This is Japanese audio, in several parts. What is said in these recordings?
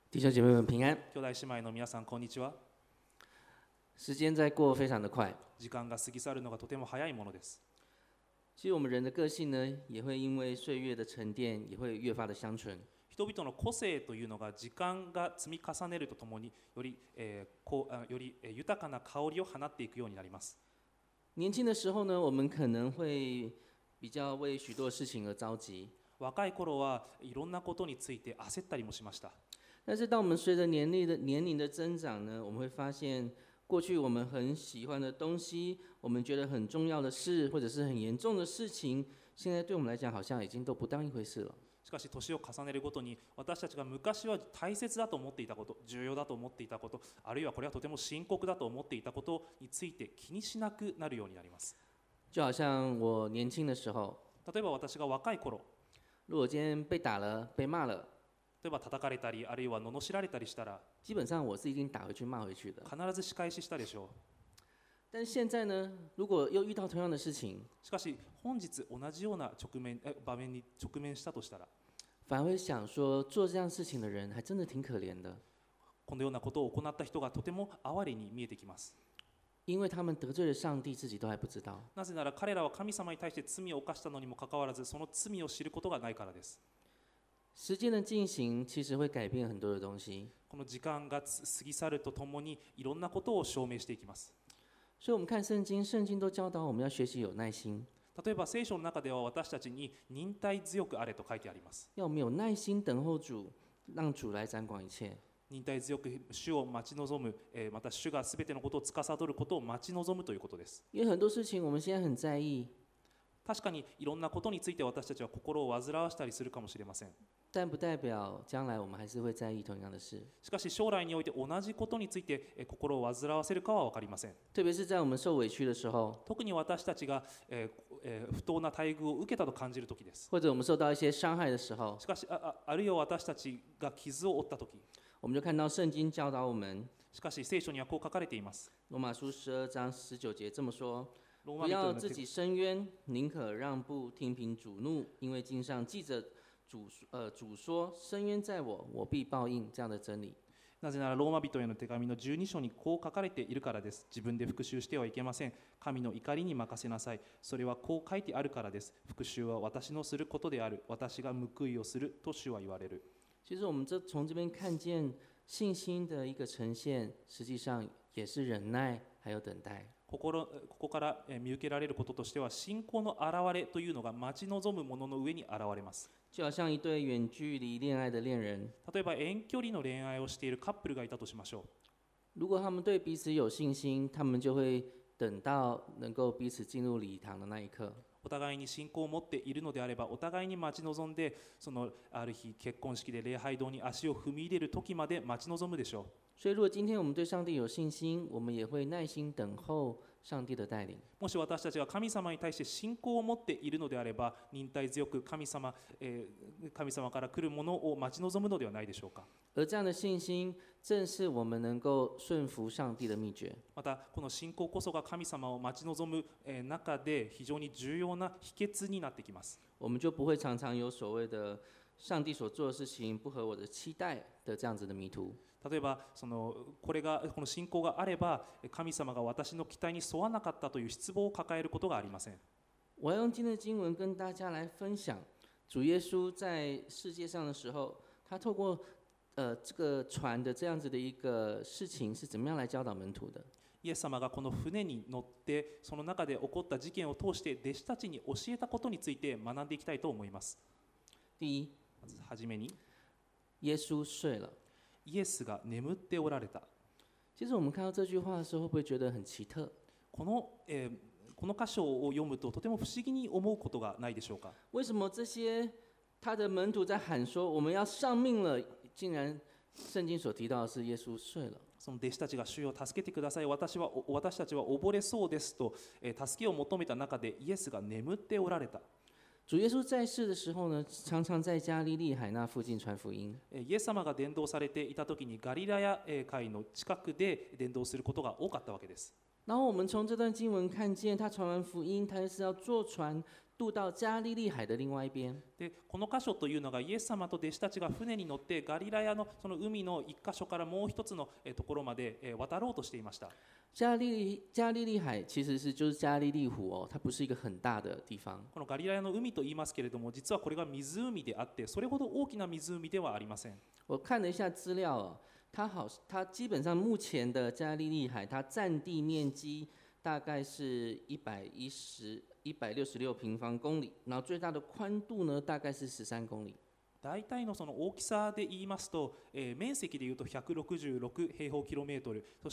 弟兄姐妹们平安。 兄弟姉妹の皆さんこんにちは。 时间在过非常的快， 時間が過ぎ去るのがとても早いものです。 其实我们人的个性呢，也会因为岁月的沉淀，也会越发的相存。 人々の個性というのが時間が積み重ねるとともにより豊かな香りを放っていくようになります。 年轻的时候呢，我们可能会比较为许多事情而着急， 若い頃はいろんなことについて焦ったりもしました。 但是当我们随着年龄的增长呢，我们会发现，过去我们很喜欢的东西，我们觉得很重要的事，或者是很严重的事情，现在对我们来讲好像已经都不当一回事了。 しかし年を重ねるごとに私たちが昔は大切だと思っていたこと、重要だと思っていたこと、あるいはこれはとても深刻だと思っていたことについて気にしなくなるようになります。 就好像我年轻的时候， 例えば私が若い頃、 如果今天被打了、被骂了， 例えば叩かれたりあるいは罵られたりしたら基本上我是一定打回去、罵回去的。 必ず仕返ししたでしょう。 但是现在呢，如果又遇到同样的事情， しかし本日同じような場面に直面したとしたら、 反而会想说，做这样事情的人还真的挺可怜的， このようなことを行った人がとても哀れに見えてきます。 因为他们得罪了上帝，自己都还不知道。 なぜなら彼らは神様に対して罪を犯したのにもかかわらず、その罪を知ることがないからです。 时间的进行其实会改变很多的东西， この時間が過ぎ去るとともにいろんなことを証明していきます。 所以我们看圣经，圣经都教导我们要学习有耐心， 例えば聖書の中では私たちに忍耐強くあれと書いてあります。 要我们有耐心等候主，让主来掌管一切。 忍耐強く主を待ち望む、また主がすべてのことを司ることを待ち望むということです。 因为很多事情我们现在很在意， 確かにいろんなことについて私たちは心を煩わしたりするかもしれません。 但不代表将来我们还是会在意同样的事。 しかし将来において同じことについて心を煩わせるかは分かりません。 特別是在我们受委屈的时候， 特に私たちが、不当な待遇を受けたと感じるときです。 或者我们受到一些伤害的时候， しかしあるいは私たちが傷を負ったとき、 我们就看到圣经教导我们， しかし聖書にはこう書かれています。 罗马书12章19节这么说： ローマ不人への手要自己伸冤，宁可让步，听凭主怒，因为经上记着主说：伸冤在我，我必报应。这样的真理。 なぜならローマ人への手紙の12章にこう書かれているからです。自分で復讐してはいけません。神の怒りに任せなさい。それはこう書いてあるからです。復讐は私のすることである。私が報いをすると主は言われる。 其实我们从这边看见信心的一个呈现，实际上也是忍耐还有等待。 ここから見受けられることとしては、信仰の現れというのが待ち望むものの上に現れます。 就好像一对远距离恋爱的恋人， 例えば遠距離の恋愛をしているカップルがいたとしましょう。 如果他们对彼此有信心，他们就会等到能够彼此进入礼堂的那一刻。 お互いに信仰を持っているのであれば、お互いに待ち望んで、ある日結婚式で礼拝堂に足を踏み入れる時まで待ち望むでしょう。 所以，如果今天我们对上帝有信心，我们也会耐心等候上帝的带领。 もし私たちが神様に対して信仰を持っているのであれば、忍耐強く神様から来るものを待ち望むのではないでしょうか。 而这样的信心，正是我们能够顺服上帝的秘诀。 またこの信仰こそが神様を待ち望む中で非常に重要な秘訣になってきます。 我们就不会常常有所谓的上帝所做的事情不合我的期待的这样子的迷途。 例えばこの信仰があれば神様が私の期待に沿わなかったという失望を抱えることがありません。 我要用今天的经文跟大家来分享，主耶稣在世界上的时候，他透过这个船的这样子的一个事情是怎么样来教导門徒的。 イエス様がこの船に乗ってその中で起こった事件を通して弟子たちに教えたことについて学んでいきたいと思います。 第一， まずはじめに耶稣睡了。 イエスが眠っておられた。 其实我们看到这句话的时候，会不会觉得很奇特？ この箇所を読むととても不思議に思うことがないでしょうか。 为什么这些他的门徒在喊说我们要上命了，竟然圣经所提到的是耶稣睡了？ その弟子たちが主よ助けてください、私たちは溺れそうですと、助けを求めた中でイエスが眠っておられた。 主耶稣在世的时候呢，常常在加利利海那附近传福音。 イエス様が伝道されていた時にガリラヤ海の近くで伝道することが多かったわけです。 然后我们从这段经文看见，他传完福音，他是要坐船渡到加利利海的另外一边。 でこの箇所というのがイエス様と弟子たちが船に乗ってガリラヤのその海の一箇所からもう一つのところまで渡ろうとしていました。 加利利海其实就是加利利湖哦，它不是一个很大的地方。 このガリラヤの海と言いますけれども、実はこれが湖であって、それほど大きな湖ではありません。 我看了一下资料哦，它基本上目前的加利利海，它占地面积大概是166平方公里，然后最大的宽度呢大概是13公里。 大体のその大きさで言いますと、面積でいうと166平方キロメートル、そして、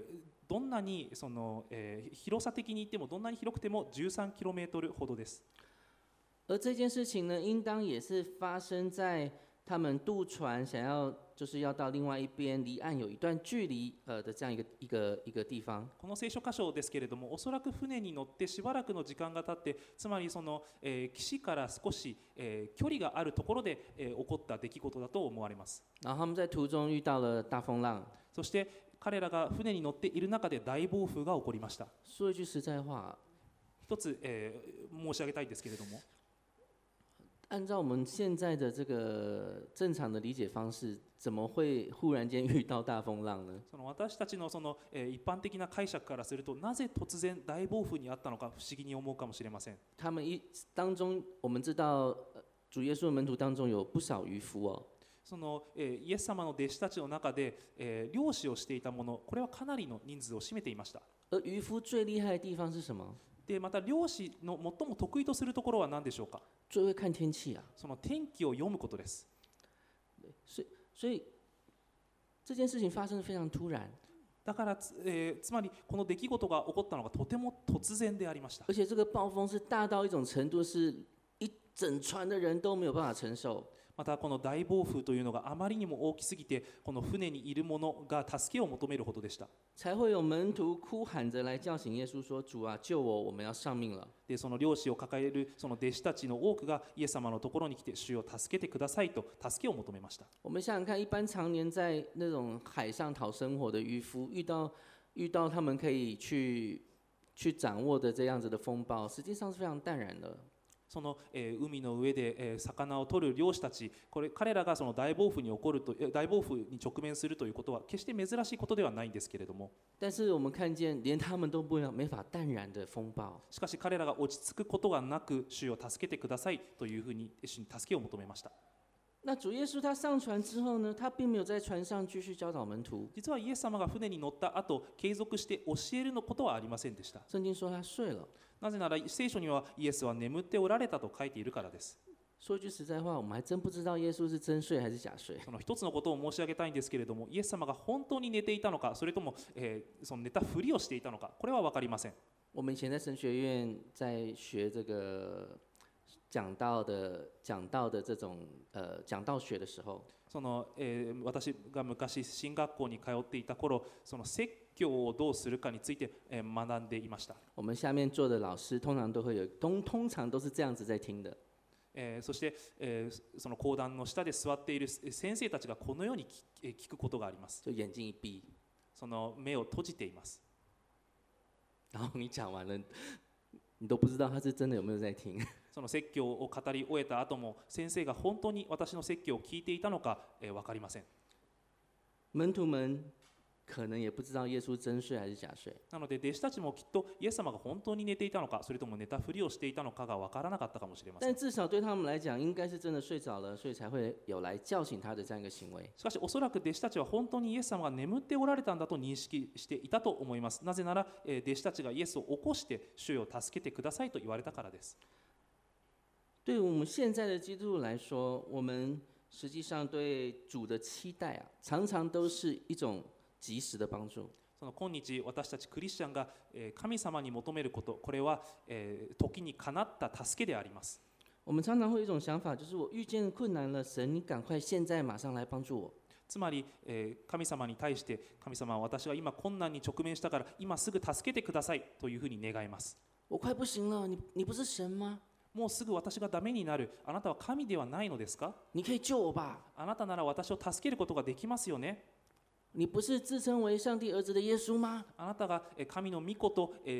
どんなにその、広さ的に言ってもどんなに広くても13キロメートルほどです。 而这件事情呢，应当也是发生在他们渡船想要就是要到另外一边离岸有一段距离的这样一个地方。 この聖書箇所ですけれども、おそらく船に乗ってしばらくの時間が経って、つまりその、岸から少し、距離があるところで、起こった出来事だと思われます。 然后他们在途中遇到了大风浪。 そして彼らが船に乗っている中で大暴風が起こりました。 说一句实在话， 一つ、申し上げたいんですけれども、 按照我们现在的这个正常的理解方式，怎么会忽然间遇到大风浪呢？ その私たちのその、一般的な解釈からすると、なぜ突然大暴風にあったのか不思議に思うかもしれません。 他们当中，我们知道主耶稣的门徒当中有不少渔夫哦。 そのイエス様の弟子たちの中で、漁師をしていた者、これはかなりの人数を占めていました。 而渔夫最厉害的地方是什么？ でまた漁師の最も得意とするところは何でしょうか。 最会看天气啊。 その天気を読むことです。 所以这件事情发生的非常突然。 だからつまりこの出来事が起こったのがとても突然でありました。 而且这个暴风是大到一种程度，是一整船的人都没有办法承受。 またこの大暴風というのがあまりにも大きすぎて、この船にいる者が助けを求めるほどでした。 才会有門徒哭喊着来叫醒耶穌說：“主啊，救我！我們要喪命了。” でその漁師を抱えるその弟子たちの多くがイエス様のところに来て、主を助けてくださいと助けを求めました。 我们想想看，一般常年在那種海上討生活的漁夫，遇到他們可以去掌握的這樣子的風暴，實際上是非常淡然的。 その、海の上で、魚を取る漁師たち、彼らがその大暴風に直面するということは決して珍しいことではないんですけれども、 但是我們看見連他們都沒法淡然的風暴。 しかし彼らが落ち着くことがなく、主を助けてくださいというふうに主に助けを求めました。 那主耶穌他上船之後呢，他並沒有在船上繼續教導門徒。 実はイエス様が船に乗った後、継続して教えるのことはありませんでした。 聖經說他睡了。 なぜなら聖書にはイエスは眠っておられたと書いているからです。 說一句實在話，我們還真不知道耶穌是真睡還是假睡。 その一つのことを申し上げたいんですけれども、イエス様が本当に寝ていたのか、それとも、その寝たふりをしていたのか、これは分かりません。 我們以前在神學院在學這個講道的這種講道學的時候， その私が昔神學校に通っていた頃、その説教をどうするかについて学んでいました。 我們下面坐的老師通常都是這樣子在聽的。 そして、その講談の下で座っている先生たちがこのように聞くことがあります。 就眼睛一閉， その目を閉じています。 然後你講完了，你都不知道他是真的有沒有在聽。 その説教を語り終えた後も、先生が本当に私の説教を聞いていたのか分かりません。 門徒們可能也不知道耶穌真睡還是假睡。 なので弟子たちもきっとイエス様が本当に寝ていたのか、それとも寝たふりをしていたのかが分からなかったかもしれません。 但至少對他們來講，應該是真的睡着了，所以才會有來叫醒他的這樣一個行為。 しかしおそらく弟子たちは本当にイエス様が眠っておられたんだと認識していたと思います。なぜなら弟子たちがイエスを起こして主よ助けてくださいと言われたからです。 對於我們現在的基督徒來說，我們實際上對主的期待啊，常常都是一種及時的幫助。 その今日私たちクリスチャンが神様に求めること、これは時にかなった助けであります。 我們常常會有一種想法，就是我遇見困難了，神你趕快現在馬上來幫助我。 つまり、神様に対して、神様は私は今困難に直面したから今すぐ助けてくださいというふうに願います。 我快不行了，你不是神嗎？ もうすぐ私がダメになる。あなたは神ではないのですか？ 你可以救我吧。 あなたなら私を助けることができますよね。 你不是自稱為上帝兒子的耶穌嗎？ あなたが神の御子と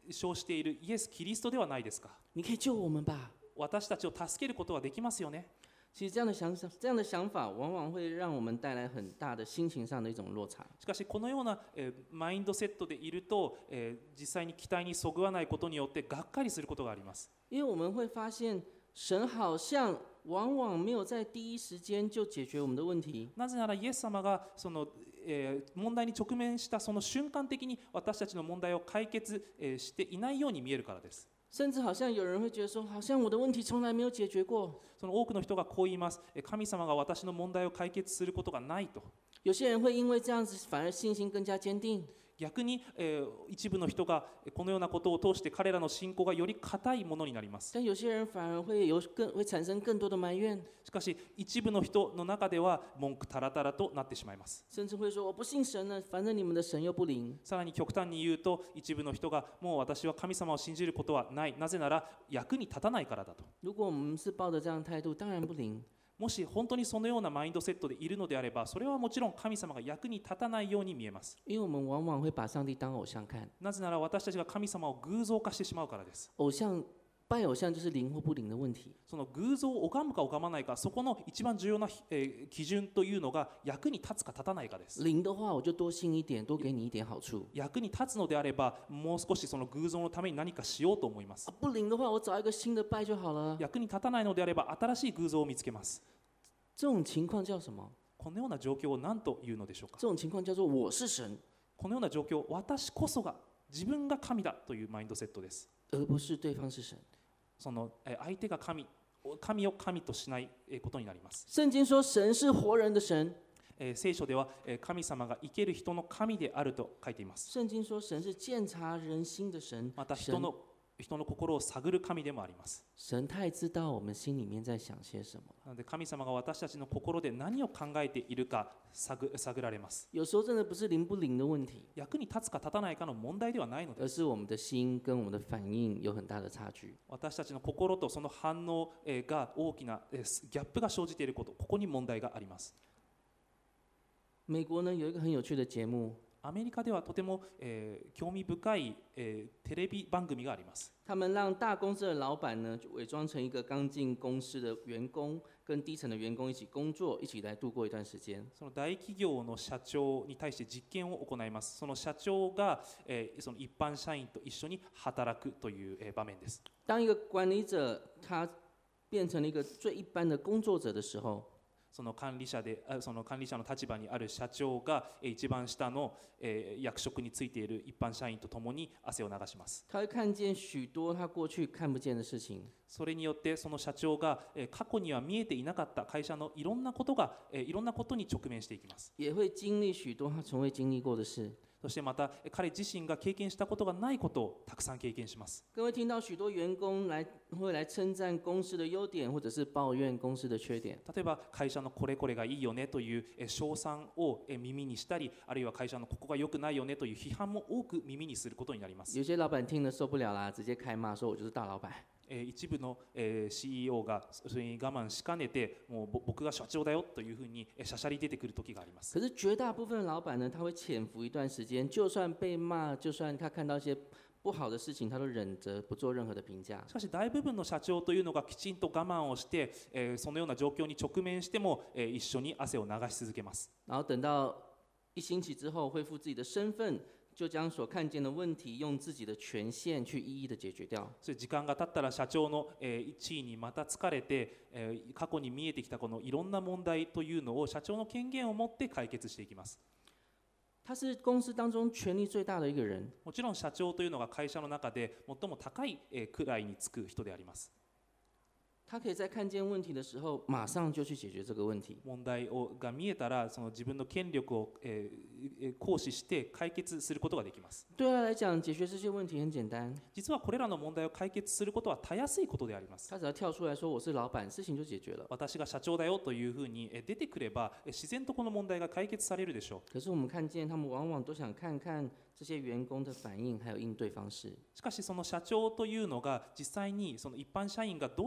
称しているイエス・キリストではないですか。 你可以救我们吧。 私たちを助けることはできますよね。 其实这样的想法，往往会让我们带来很大的心情上的一种落差。 しかしこのような、マインドセットでいると、実際に期待にそぐわないことによってがっかりすることがあります。 因为我们会发现，神好像往往没有在第一时间就解决我们的问题。 なぜならイエス様がその、問題に直面したその瞬間的に私たちの問題を解決、していないように見えるからです。 甚至好像有人会觉得说，好像我的问题从来没有解决过。 その多くの人がこう言います。神様が私の問題を解決することがないと。 有些人会因为这样子，反而信心更加坚定。 逆に、一部の人がこのようなことを通して彼らの信仰がより固いものになります。 但有些人反而会产生更多的埋怨， しかし一部の人の中では文句たらたらとなってしまいます。 甚至会说我不信神了，反正你们的神又不灵。 さらに極端に言うと一部の人がもう私は神様を信じることはない、なぜなら役に立たないからだと。 如果我们是抱着这样的态度，当然不灵。 もし本当にそのようなマインドセットでいるのであれば、それはもちろん神様が役に立たないように見えます。 因为我们往往会把上帝当偶像看， なぜなら私たちが神様を偶像化してしまうからです。 拜偶像就是灵或不灵的问題。 その偶像を拝むか拝まないか、そこの一番重要な、基準というのが役に立つか立たないかです。 灵的話，我就多信一點，多給你一點好處。 役に立つのであれば、もう少しその偶像のために何かしようと思います。 不靈的話，我找一個新的拜就好了。 役に立たないのであれば、新しい偶像を見つけます。 這種情況叫什麼？ このような状況を何というのでしょうか。 這種情況叫做我是神。 このような状況、私こそが自分が神だというマインドセットです。 而不是對方是神。 その相手が神を神としないことになります。 聖經說神是活人的神。 聖書では神様が生ける人の神であると書いています。 聖經說神是鑒察人心的神。 また人の心を探る神でもあります。 神太知道我們心裡面在想些什麼。 なので神様が私たちの心で何を考えているか探られます。 有時候真的不是靈不靈的問題， 役に立つか立たないかの問題ではないのです。 而是我們的心跟我們的反應有很大的差距。 私たちの心とその反応が大きなギャップが生じていること、ここに問題があります。 美國呢有一個很有趣的節目。 アメリカではとても、興味深い、テレビ番組があります。 他們讓大公司的老闆呢，就偽裝成一個剛進公司的員工，跟低層的員工一起工作，一起來度過一段時間。 その大企業の社長に対して実験を行います。その社長が、その一般社員と一緒に働くという、場面です。 當一個管理者他變成了一個最一般的工作者的時候， その管理者の立場にある社長が一番下の役職についている一般社員と共に汗を流します。 他會看見許多他過去看不見的事情。 それによってその社長が過去には見えていなかった会社のいろんなことに直面していきます。 也會經歷許多他從未經歷過的事。 そしてまた彼自身が経験したことがないことをたくさん経験します。 各位聽到許多員工會來稱讚公司的優點，或者是抱怨公司的缺點。 例えば会社のこれこれがいいよねという称賛を耳にしたり、あるいは会社のここが良くないよねという批判も多く耳にすることになります。 有些老闆聽了受不了啦，直接開罵說我就是大老闆。 一部の CEO がそれに我慢しかねて、もう僕が社長だよというふうにしゃしゃり出てくる時があります。 可是絕大部分的老闆呢，他會潛伏一段時間，就算被罵，就算他看到一些不好的事情，他都忍着不做任何的評價。 しかし大部分の社長というのがきちんと我慢をして、そのような状況に直面しても、一緒に汗を流し続けます。 然後等到一星期之後，恢復自己的身份。就將所看見的問題用自己的權限去一一的解決掉。 それ時間が経ったら社長の地位にまた疲れて、過去に見えてきたこのいろんな問題というのを社長の権限を持って解決していきます。 他是公司當中權力最大的一個人。 もちろん社長というのが会社の中で最も高い位につく人であります。 他可以在看見問題的時候，馬上就去解決這個問題。 問題が見えたら、その自分の権力を行使して解決することができます。 對他來講，解決這些問題很簡單。 実はこれらの問題を解決することはたやすいことであります。 他只要跳出來說我是老闆，事情就解決了。 私が社長だよというふうに出てくれば、自然とこの問題が解決されるでしょう。 可是我們看見他們往往都想看看這些員工的反應，還有應對方式。 しかしその社長というのが実際にその一般社員がどのよう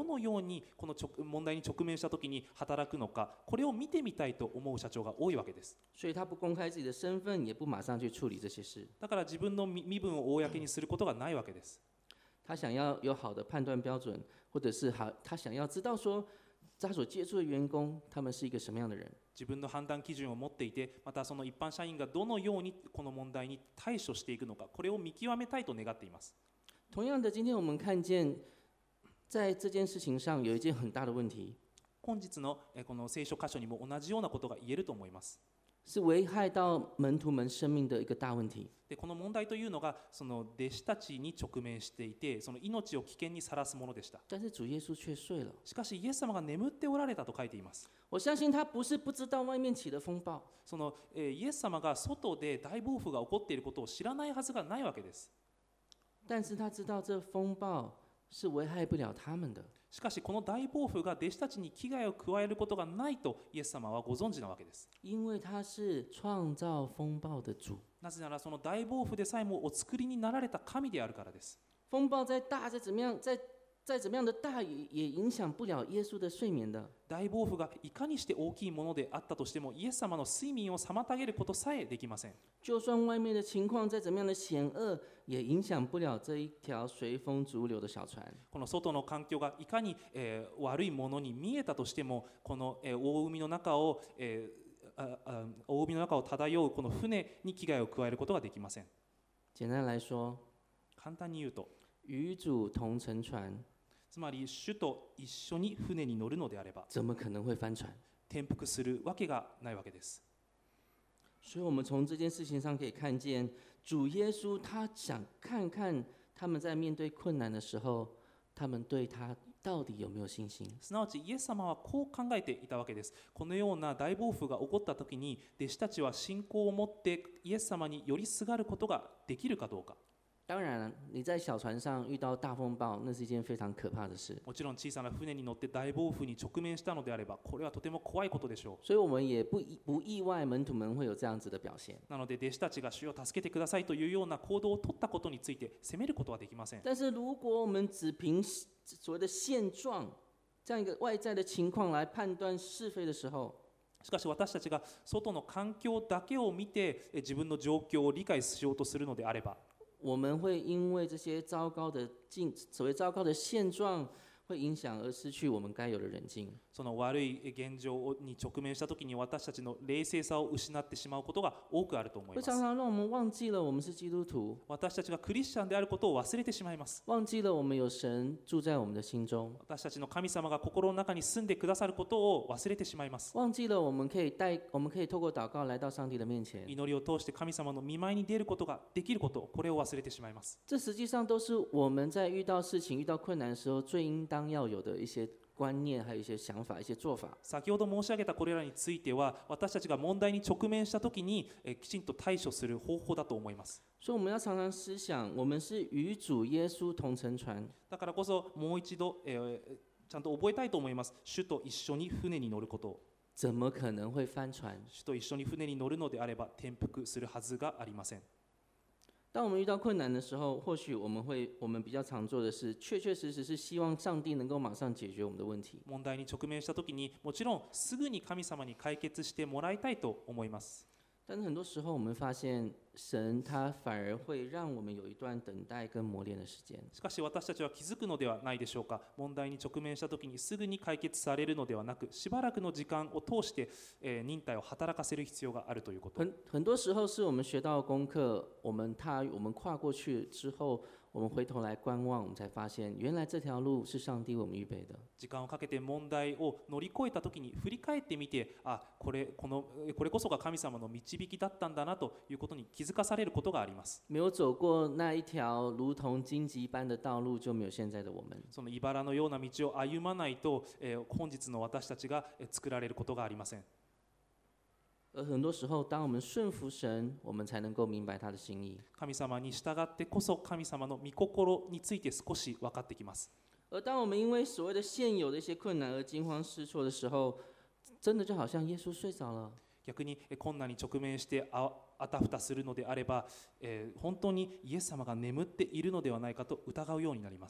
にこの問題に直面した時に働くのか、これを見てみたいと思う社長が多いわけです。 所以他不公开自己的身份，也不马上去处理这些事。 だから自分の身分を公にすることがないわけです。 他想要有好的判断标准，或者是他想要知道说他所接触的员工，他们是一个什么样的人。 自分の判断基準を持っていて、またその一般社員がどのようにこの問題に対処していくのか、これを見極めたいと願っています。 同样的，今天我们看见，在这件事情上有一件很大的问题， 本日のこの聖書箇所にも同じようなことが言えると思います。 是危害到门徒们生命的一个大问题。 でこの問題というのが、その弟子たちに直面していて、その命を危険にさらすものでした。 但是主耶稣却睡了。 しかしイエス様が眠っておられたと書いています。 我相信他不是不知道外面起了风暴， そのイエス様が外で大暴風が起こっていることを知らないはずがないわけです。 但是他知道这风暴是危害不了他们的。 しかしこの大暴風が弟子たちに危害を加えることがないとイエス様はご存知なわけです。 因为他是创造风暴的主。 なぜならその大暴風でさえもお作りになられた神であるからです。 风暴再大再怎么样，再怎么样的大也影响不了耶稣的睡眠的。 大暴風がいかにして大きいものであったとしても、イエス様の睡眠を妨げることさえできません。 就算外面的情况再怎么样的险恶，也影响不了这一条随风逐流的小船。 この外の環境がいかに、悪いものに見えたとしても、この、大海の中を、大海の中を漂うこの船に危害を加えることができません。 简单来说， 簡単に言うと、 与主同乘船， つまり主と一緒に船に乗るのであれば怎么可能会翻船？ 転覆するわけがないわけです。 所以，我们从这件事情上可以看见，主耶稣他想看看他们在面对困难的时候，他们对他到底有没有信心。 すなわちイエス様はこう考えていたわけです。このような大暴風が起こった時に、弟子たちは信仰を持ってイエス様に寄りすがることができるかどうか。 当然了，你在小船上遇到大风暴，那是一件非常可怕的事。 もちろん小さな船に乗って大暴風に直面したのであれば、これはとても怖いことでしょ所以我们也不意外，门徒们会有这样子的表现。 う。なので弟子たちが主を助けてくださいというような行動を取ったことについて責めることはできません。 但是如果我们只凭所谓的现状，这样一个外在的情况来判断是非的时候， しかし私たちが外の環境だけを見て自分の状況を理解しようとするのであれば、 我们会因为这些所谓糟糕的现状，会影响而失去我们该有的忍静。 その悪い現状に直面したときに私たちの冷静さを失ってしまうことが多くあると思い会ます。 常常让我们忘记了我们是基督徒， 私たちがクリスチャンであることを忘れてしまいます。 忘记了我们有神住在我们的心中， 私たちの神様が心の中に住んでくださることを忘れてしまいます。 忘记了我们可以透过祷告来到上帝的面前。 祈りを通して神様の御前に出ることができること、これを忘れてしまいます。 这实际上都是我们在遇到事情、遇到困难的时候，最应当要有的一些观念，还有一些想法、一些做法。 先ほど申し上げたこれらについては、私たちが問題に直面したときにきちんと対処する方法だと思います。 所以我们要常常思想，我们是与主耶稣同乘船。 だからこそもう一度、ちゃんと覚えたいと思います。主と一緒に船に乗ることを。 怎么可能会翻船？ 主と一緒に船に乗るのであれば転覆するはずがありません。 当我们遇到困难的时候，或许我们比较常做的是，确实是希望上帝能够马上解决我们的问题。 問題に直面したときに、もちろんすぐに神様に解決してもらいたいと思います。 但是很多时候，我们发现神他反而会让我们有一段等待跟磨练的时间。 しかし私たちは気づくのではないでしょうか。問題に直面したときにすぐに解決されるのではなく、しばらくの時間を通して、忍耐を働かせる必要があるということ。 很多时候是我们学到的功课，我们跨过去之后，我们回头来观望，我们才发现，原来这条路是上帝为我们预备的。 時間をかけて問題を乗り越えたときに振り返ってみて、これこそが神様の導きだったんだなということに気づかされることがあります。 没有走过那一条如同荆棘般的道路，就没有现在的我们。 その茨のような道を歩まないと、本日の私たちが作られることがありません。 而很多时候，当我们顺服神，我们才能够明白他的心意。 神様に従ってこそ神様の御心について少し分かってきます。 而当我们因为所谓的现有的一些困难而惊慌失措的时候，真的就好像耶稣睡着了。 逆に困難に直面してあたふたするのであれば、本当にイエス様が眠っているのではないかと疑うようになります。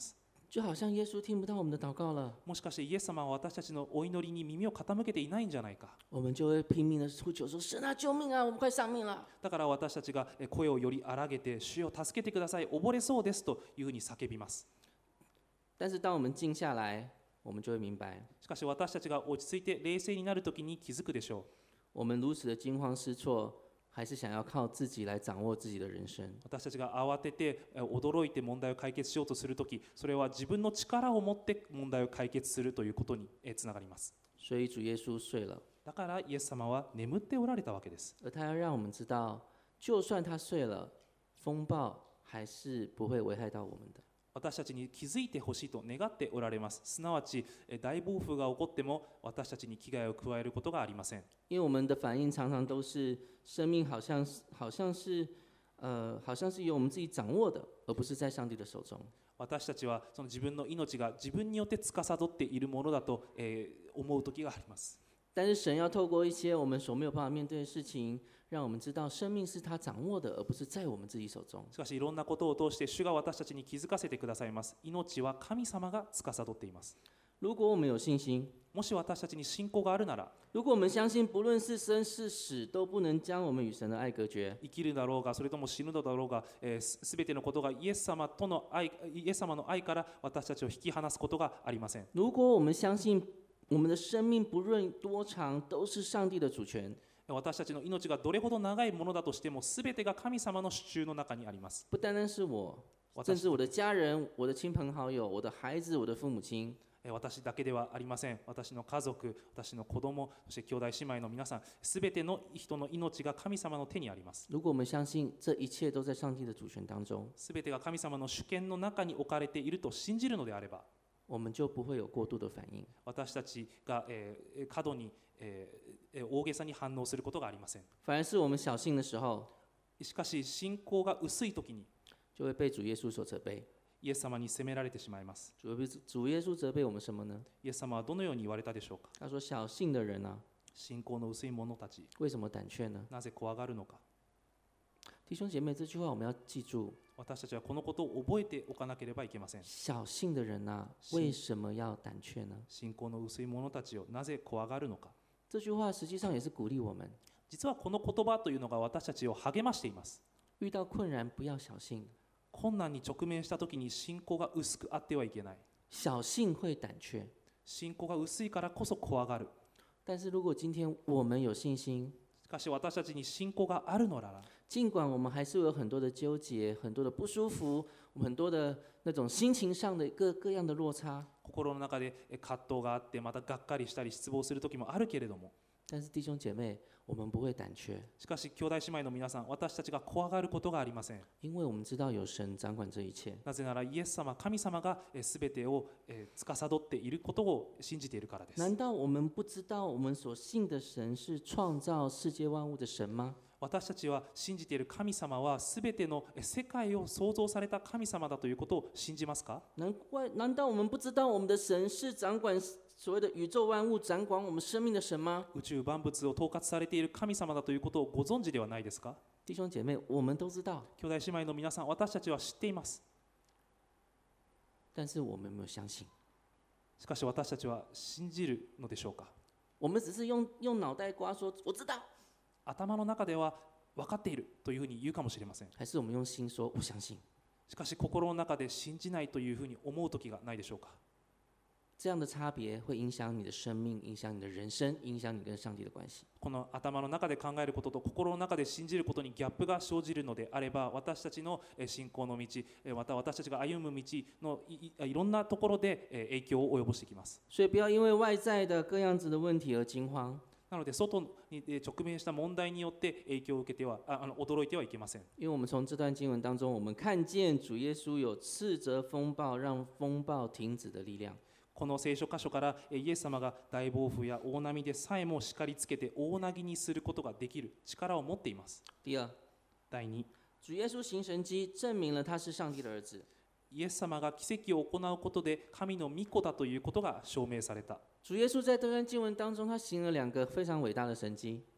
就好像耶稣听不到我们的祷告了， もしかしてイエス様は私たちのお祈りに耳を傾けていないんじゃないか。 我们就会拼命的呼求说：“神啊，救命啊！我们快丧命了。 だから私たちが声をより荒げて、主よ助けてください、溺れそうですというふうに叫びます。” 但是当我们静下来，我们就会明白， しかし私たちが落ち着いて冷静になるときに気づくでしょう。 我们如此的惊慌失措，还是想要靠自己来掌握自己的人生。 私たちが慌てて驚いて問題を解決しようとするとき、それは自分の力を持って問題を解決するということにつながります。 所以主耶稣睡了， だからイエス様は眠っておられたわけです。 而他要让我们知道，就算他睡了，风暴还是不会危害到我们的。 私たちに気づいてほしいと願っておられます。すなわち大暴風が起こっても私たちに危害を加えることがありません。 因为我们的反应常常都是生命好像是由我们自己掌握的，而不是在上帝的手中。 私たちはその自分の命が自分によって司っているものだと思う時があります。 但是神要透过一些我们所没有办法面对的事情，让我们知道生命是他掌握的，而不是在我们自己手中。 しかしいろんなことを通して主が私たちに気づかせてくださいます。命は神様が司っています。 如果我们有信心， もし私たちに信仰があるなら、 如果我们相信不论是生是死都不能将我们与神的爱隔绝， 生きるだろうがそれとも死ぬだろうが、すべてのことがイエス様の愛から私たちを引き離すことがありません。 如果我们相信我们的生命不论多长都是上帝的主权， 私たちの命がどれほど長いものだとしても、すべてが神様の手中の中にあります。 不单单是我，甚至我的家人、我的亲朋好友、我的孩子、我的父母亲。 私だけではありません。私の家族、私の子供、そして兄弟姉妹の皆さん、すべての人の命が神様の手にあります。 如果我们相信这一切都在上帝的主权当中， すべてが神様の主権の中に置かれていると信じるのであれば、 我们就不会有过度的反应。 私たちが過度に大げさに反応することがありません。 反而是我们小信的时候， しかし信仰が薄いときに就会被主耶稣所责备。 イエス様に責められてしまいます。 主耶稣责备我们什么呢？ イエス様はどのように言われたでしょうか。 他说：“小信的人啊， 信仰の薄い者たち、 为什么胆怯呢なぜ怖がるのか。？” 弟兄姐妹，这句话我们要记住。 私たちはこのことを覚えておかなければいけません。 小信的人啊，为什么要胆怯呢？ 信仰の薄い者たちをなぜ怖がるのか。 这句话实际上也是鼓励我们， 実はこの言葉というのが私たちを励ましています。 遇到困难不要小信， 困難に直面したときに信仰が薄くあってはいけない。 小信会胆怯。 信仰が薄いからこそ怖がる。 但是如果今天我们有信心， しかし私たちに信仰があるのなら、 尽管我们还是有很多的纠结、很多的不舒服、很多的那种心情上的各样的落差， 心の中で葛藤があって、またがっかりしたり失望する時もあるけれども、 但是弟兄姐妹，我们不会胆怯， しかし兄弟姉妹の皆さん、私たちが怖がることがありません。 因为我们知道有神掌管这一切。 なぜならイエス様、神様が全てを司っていることを信じているからです。 难道我们不知道我们所信的神是创造世界万物的神吗？ 私たちは信じている神様は全ての世界を創造された神様だということを信じますか？ 难道我们不知道我们的神是掌管所谓的宇宙万物、掌管我们生命的神吗？ 宇宙万物を統括されている神様だということをご存知ではないですか？ 弟兄姐妹，我们都知道， 兄弟姉妹の皆さん、私たちは知っています。 但是我们有没有相信？ しかし私たちは信じるのでしょうか？ 我们只是用脑袋瓜说我知道， 頭の中では分かっているというふうに言うかもしれません。 还是我们用心说我相信？ しかし心の中で信じないというふうに思う時がないでしょうか？ 这样的差别会影响你的生命，影响你的人生，影響你跟上帝的关系。 この頭の中で考えることと心の中で信じることにギャップが生じるのであれば、私たちの信仰の道、また私たちが歩む道のいろんなところで影響を及ぼしてきます。 所以不要因为外在的各样子的问题而惊慌。 なので外に直面した問題によって影響を受けては驚いてはいけません。 因为我们从这段经文当中，我们看见主耶稣有斥责风暴、让风暴停止的力量。 この聖書箇所からイエス様が大暴風や大波でさえも叱りつけて大なぎにすることができる力を持っています。 第二， 第二、 主耶稣行神迹，证明了他是上帝的儿子。 イエス様が奇跡を行うことで神の御子だということが証明された。 主耶稣在这段经文当中，他行了2个非常伟大的神迹。 こ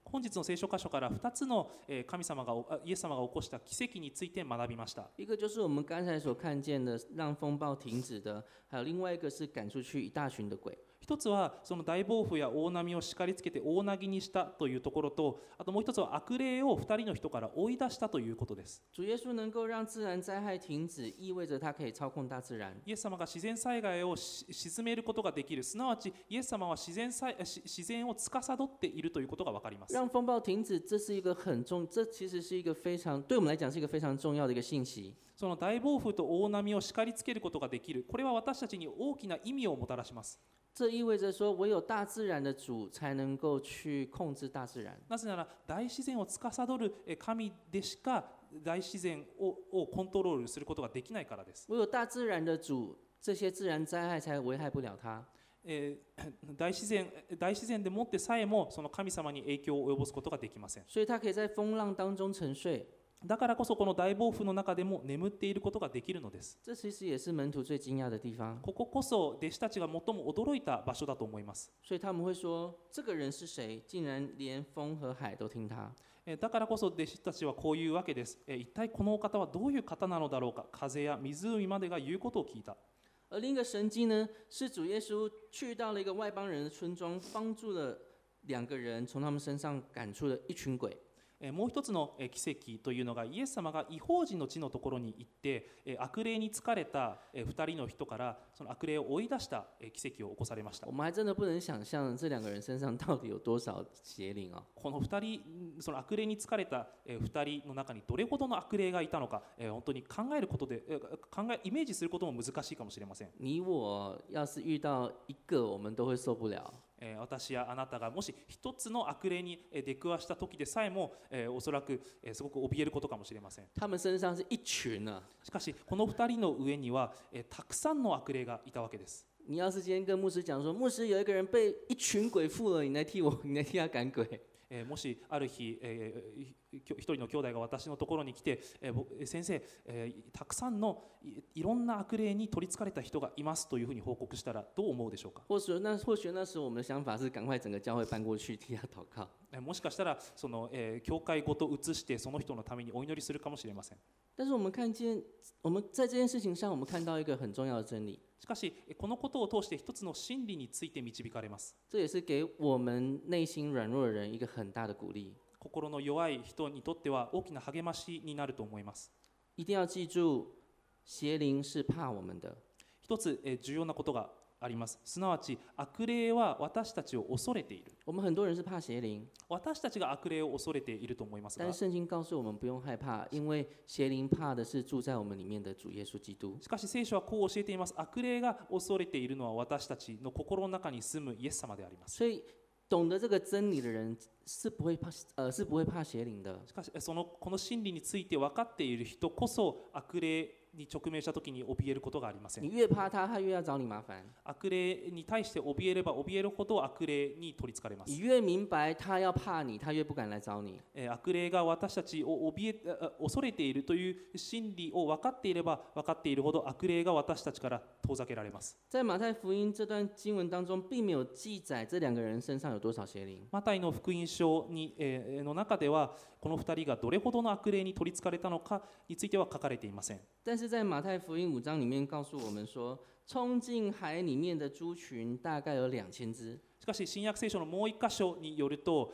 本日の聖書箇所から2つの神様がイエス様が起こした奇跡について学びました。 一个就是我们刚才所看见的让风暴停止的，还有另外一个是赶出去一大群的鬼。 一つはその大暴風や大波を叱りつけて大凪にしたというところと、あともう一つは悪霊を2人の人から追い出したということです。 主耶稣能够让自然灾害停止，意味着他可以操控大自然。 イエス様が自然災害を鎮めることができる、すなわちイエス様は自然を司っているということが分かります。 让风暴停止，这其实是一个非常对我们来讲是一个非常重要的一个信息。 その大暴風と大波を叱りつけることができる、これは私たちに大きな意味をもたらします。 这意味着说，唯有大自然的主才能够去控制大自然。 なぜなら大自然を司る神でしか大自然をコントロールすることができないからです。 唯有大自然的主，这些自然灾害才危害不了他。 大自然でもってさえもその神様に影響を及ぼすことができません。 所以他可以在风浪当中沉睡。 だからこそこの大暴風の中でも眠っていることができるのです。 这其实也是门徒最惊讶的地方。 こここそ弟子たちが最も驚いた場所だと思います。 所以他们会说：“这个人是谁？竟然连风和海都听他。” だからこそ弟子たちはこういうわけです。一体このお方はどういう方なのだろうか。風や湖までが言うことを聞いた。 而另一个神迹呢，是主耶稣去到了一个外邦人的村庄，帮助了2个人从他们身上赶出了一群鬼。 もう一つの奇跡というのが、イエス様が異邦人の地のところに行って悪霊に疲れた2人の人からその悪霊を追い出した奇跡を起こされました。 我们还真的不能想象这2个人身上到底有多少邪灵啊！ この2人、その悪霊に疲れた2人の中にどれほどの悪霊がいたのか、本当に考えることでイメージすることも難しいかもしれません。 你我要是遇到一个，我们都会受不了。 私やあなたがもし一つの悪霊に出くわした時でさえも、おそらくすごく怯えることかもしれません。 他们身上是一群啊。 しかしこの2人の上にはたくさんの悪霊がいたわけです。 你要是今天跟牧師講說，牧師有一個人被一群鬼附了，你來替他趕鬼。 もしある日、一人の兄弟が私のところに来て、先生、たくさんのいろんな悪霊に取り憑かれた人がいますというふうに報告したらどう思うでしょうか。 或許那時我們的想法是趕快整個教會搬過去替他禱告。 もしかしたらその、教会ごと移してその人のためにお祈りするかもしれません。 但是我們在這件事情上，我們看到一個很重要的真理。 しかしこのことを通して一つの真理について導かれます。 這也是給我們內心軟弱的人一個很大的鼓勵。 心の弱い人にとっては大きな励ましになると思います。 一定要記住，邪靈是怕我們的。 一つ重要なことがあります。すなわち悪霊は私たちを恐れている。 我們很多人是怕邪靈。 私たちが悪霊を恐れていると思いますが、 但是聖經告訴我們不用害怕，因為邪靈怕的是住在我們裡面的主耶穌基督。 しかし聖書はこう教えています。悪霊が恐れているのは私たちの心の中に住むイエス様であります。 所以懂得這個真理的人是不會怕邪靈的。 しかしこの真理について分かっている人こそ悪霊に直面したときに怯えることがありません。 你越怕他，他越要找你麻煩。 悪霊に対して怯えれば怯えるほど悪霊に取りつかれます。 你越明白他要怕你，他越不敢來找你。 悪霊が私たちを恐れているという真理を分かっていれば分かっているほど悪霊が私たちから遠ざけられます。 在馬太福音這段經文當中，並沒有記載這2個人身上有多少邪靈。 マタイの福音書の中ではこの2人がどれほどの悪霊に取りつかれたのかについては書かれていません。 但是在馬太福音5章裡面告訴我們說，衝進海裡面的豬群大概有2000隻。 しかし新約聖書のもう一箇所によると、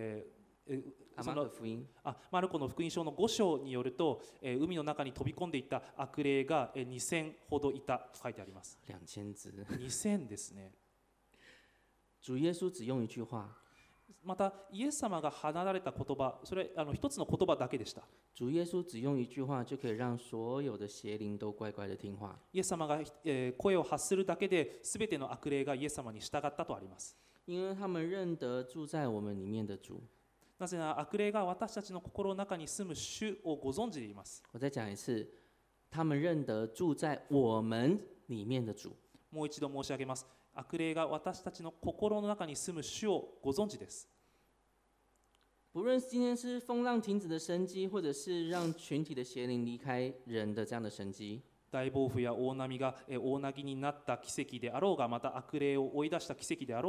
マルコの福音書の5章によると、海の中に飛び込んでいった悪霊が2000ほどいたと書いてあります。 2000隻。 2000ですね。 主耶穌只用一句話。 またイエス様が放たれた言葉、それ一つの言葉だけでした。 主耶穌只用一句話就可以讓所有的邪靈都乖乖的聽話。 イエス様が声を発するだけで全ての悪霊がイエス様に従ったとあります。 因為他們認得住在我們裡面的主。 なぜなら悪霊が私たちの心の中に住む主をご存知でいます。 我再講一次，他們認得住在我們裡面的主。 もう一度申し上げます。悪霊が私たちの心の中に住む主をご存知です。 不論今天是風浪停止的神蹟，或者是讓群體的邪靈離開人的這樣的神蹟。 大暴風や大波が大凪になった奇跡であろうが、また悪霊を追い出した奇跡であろうが、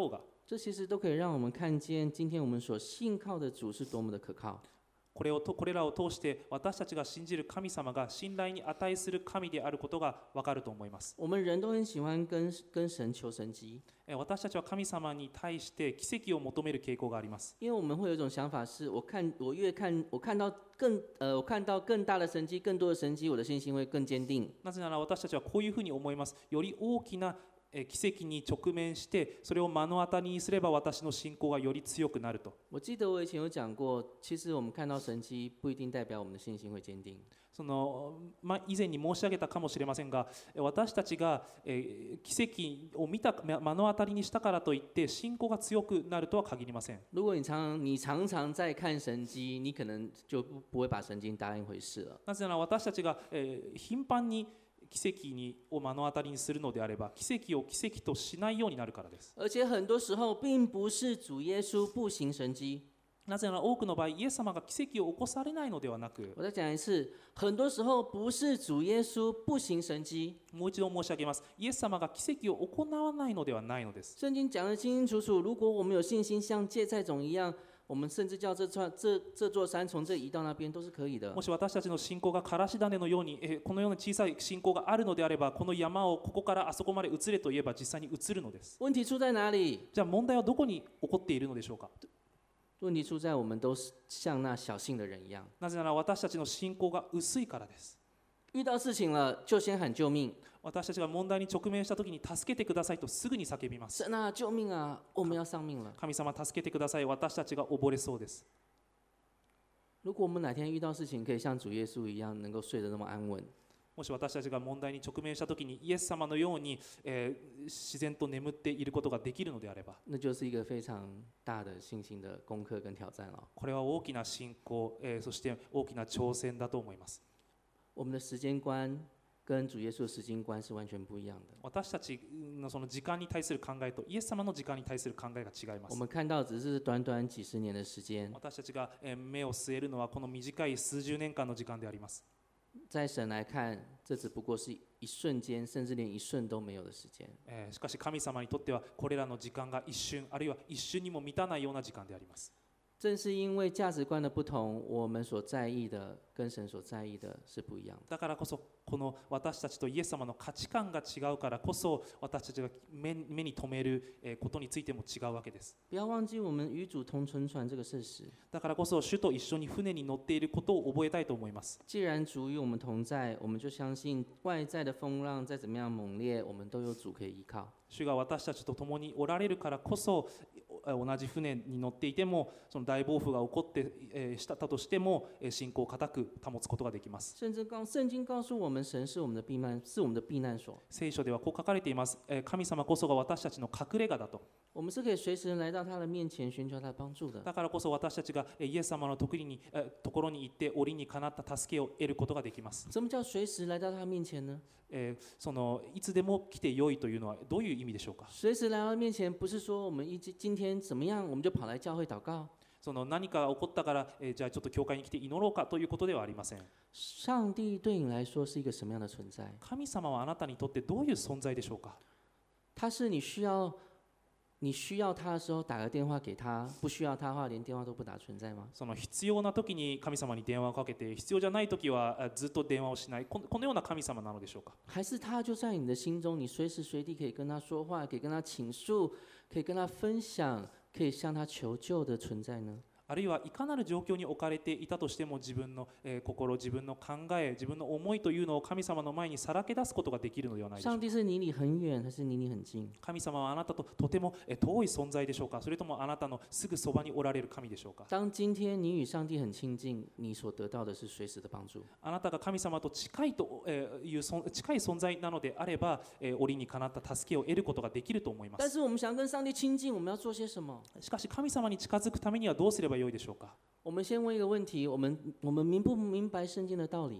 这其实都可以让我们看见，今天我们所信靠的主是多么的可靠。 これらを通して私たちが信じる神様が信頼に値する神であることがわかると思います。 我们人都很喜欢跟神求神迹， 私たちは神様に対して奇跡を求める傾向があります。 因为我们会有一种想法是，我看到更大的神迹，更多的神迹，我的信心会更坚定。 なぜなら私たちはこういうふうに思います。より大きな奇跡に直面してそれを目の当たりにすれば私の信仰がより強くなると。 我记得我以前有讲过，其实我们看到神迹不一定代表我们的信心会坚定。 以前に申し上げたかもしれませんが、私たちが奇跡を目の当たりにしたからといって信仰が強くなるとは限りません。 如果你常常在看神迹，你可能就不会把神经当一回事了。 なぜなら私たちが頻繁に奇跡を目の当たりにするのであれば、奇跡を奇跡としないようになるからです。 而且很多时候并不是主耶稣不行神迹。 なぜなら多くの場合、イエス様が奇跡を起こされないのではなく、 我再讲一次，很多时候不是主耶稣不行神迹。 もう一度申し上げます。イエス様が奇跡を行わないのではないのです。 圣经讲得清清楚楚，如果我们有信心像芥菜种一样，我们甚至叫这座山从这移到那边都是可以的。 もし私たちの信仰がからし種のように、このような小さい信仰があるのであれば、この山をここからあそこまで移れと言えば実際に移るのです。 问題出在哪里？ じゃあ問題はどこに起こっているのでしょうか。 问题出在我们都像那小信的人一样。 なぜなら私たちの信仰が薄いからです。 遇到事情了就先喊救命。 私たちが問題に直面したときに助けてくださいとすぐに叫びます。 神啊，救命啊！我们要丧命了。 神様助けてください。私たちが溺れそうです。 如果我们哪天遇到事情，可以像主耶稣一样，能够睡得那么安稳。 もし私たちが問題に直面したときにイエス様のように、自然と眠っていることができるのであれば、 那就是一个非常大的信心的功课跟挑战了。 これは大きな信仰、そして大きな挑戦だと思います。 我们的时间观跟主耶稣的时间观是完全不一样的。 私たちのその時間に対する考えとイエス様の時間に対する考えが違います。 我们看到只是短短几十年的时间， 私たちが目を据えるのはこの短い数十年間の時間であります。 在神来看，这只不过是一瞬间，甚至连一瞬都没有的时间。 しかし神様にとってはこれらの時間が一瞬、あるいは一瞬にも満たないような時間であります。 正是因为价值观的不同，我们所在意的跟神所在意的是不一样的。 だからこそこの私たちとイエス様の価値観が違うからこそ私たちが目に留めることについても違うわけです。 不要忘记我们与主同乘船这个事实。 だからこそ主と一緒に船に乗っていることを覚えたいと思います。 既然主与我们同在，我们就相信外在的风浪再怎么样猛烈，我们都有主可以依靠。 主が私たちと共におられるからこそ同じ船に乗っていてもその大暴風が起こってしたとしても信仰を固く保つことができます。 甚至圣经告诉我们，神是我们的避難所。 聖書ではこう書かれています。神様こそが私たちの隠れ家だと。 我们是可以随时来到他的面前寻求他的帮助的。 だからこそ私たちがイエス様のところに行って折にかなった助けを得ることができます。 什么叫随時来到他面前呢？ いつでも来てよいというのはどういう意味でしょうか。 随時来到面前，不是说我们今天怎么样，我们就跑来教会祷告。 何か起こったから、じゃあちょっと教会に来て祈ろうかということではありません。 上帝对你来说是一个什么样的存在？ 神様はあなたにとってどういう存在でしょうか。 他是你需要他的时候打个电话给他，不需要他的话连电话都不打存在吗？ 必要な時に神様に電話をかけて必要じゃない時はずっと電話をしない、このような神様なのでしょうか。 还是他就在你的心中，你随时随地可以跟他说话，可以跟他倾诉，可以跟他分享，可以向他求救的存在呢？ あるいはいかなる状況に置かれていたとしても自分の心、自分の考え、自分の思いというのを神様の前にさらけ出すことができるのではないでしょうか。 上帝是离你很遠还是离你很近？ 神様はあなたととても遠い存在でしょうか、それともあなたのすぐそばにおられる神でしょうか。 当今天你与上帝很亲近，你所得到的是随时的帮助。 あなたが神様と近い存在なのであれば、折にかなった助けを得ることができると思います。 但是我们想跟上帝亲近，我们要做些什么？ しかし神様に近づくためにはどうすればよいでしょうか。 我们先问一个问题：我们明不明白圣经的道理？